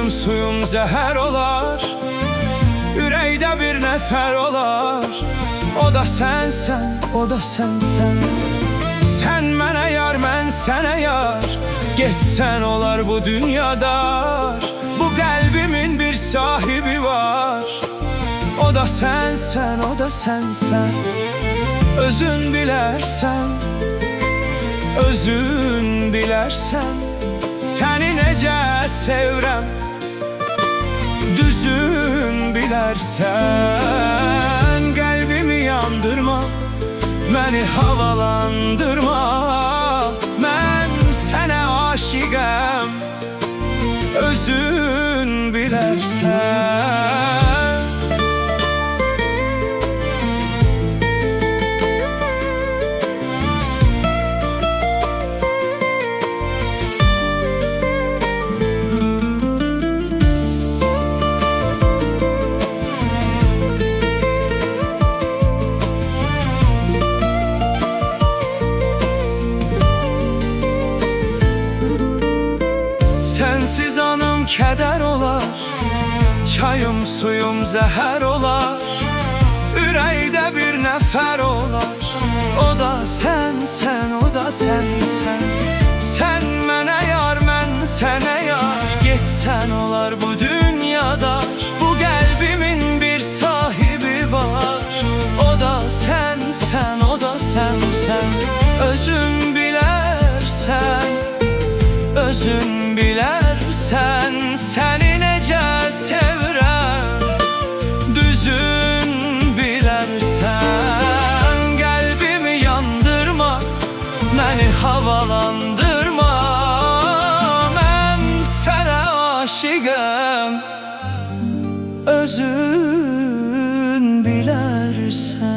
Çayım suyum zəhər olar, ürəkdə bir nəfər olar. O da sənsən, o da sənsən. Sən mənə yar, mən sənə yar. Getsən olar bu dünyada. Bu qəlbimin bir sahibi var. O da sənsən, o da sənsən. Özün bilərsən, özün bilərsən. Səni necə sevirəm, düzün bilərsən. Qəlbimi yandırma, məni havalandırma. Mən sənə aşiqəm, özün bilərsən. Sensiz anım keder olar, çayım suyum zəhər olar. Ürəkdə bir nəfər olar. O da sənsən, o da sənsən. Sən mənə yar, mən sənə yar. Getsən olar bu dünyada. Bu qəlbimin bir sahibi var. O da sənsən, o da sənsən. Özün bilərsən, özün bilərsən. Səni necə sevirəm, düzün bilərsən. Qəlbimi yandırma, məni havalandırma. Mən sənə aşiqəm, özün bilərsən.